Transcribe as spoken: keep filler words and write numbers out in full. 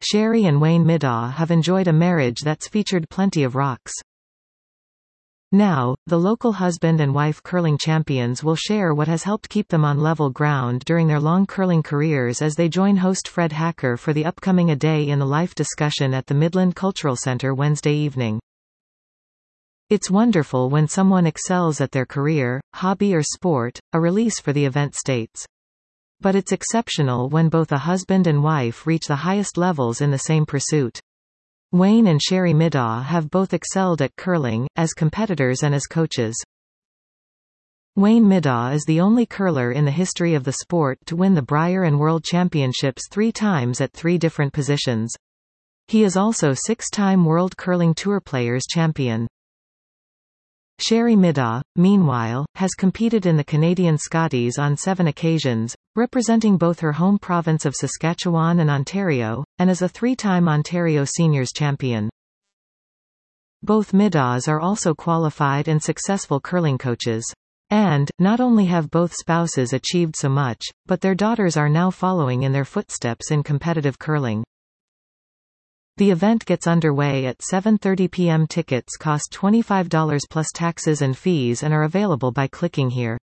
Sherry and Wayne Middaugh have enjoyed a marriage that's featured plenty of rocks. Now, the local husband and wife curling champions will share what has helped keep them on level ground during their long curling careers as they join host Fred Hacker for the upcoming A Day in the Life discussion at the Midland Cultural Center Wednesday evening. It's wonderful when someone excels at their career, hobby or sport, a release for the event states. But it's exceptional when both a husband and wife reach the highest levels in the same pursuit. Wayne and Sherry Middaugh have both excelled at curling, as competitors and as coaches. Wayne Middaugh is the only curler in the history of the sport to win the Brier and World Championships three times at three different positions. He is also six-time World Curling Tour Players champion. Sherry Middaugh, meanwhile, has competed in the Canadian Scotties on seven occasions, representing both her home province of Saskatchewan and Ontario, and is a three-time Ontario Seniors champion. Both Middaughs are also qualified and successful curling coaches. And, not only have both spouses achieved so much, but their daughters are now following in their footsteps in competitive curling. The event gets underway at seven thirty p m Tickets cost twenty-five dollars plus taxes and fees and are available by clicking here.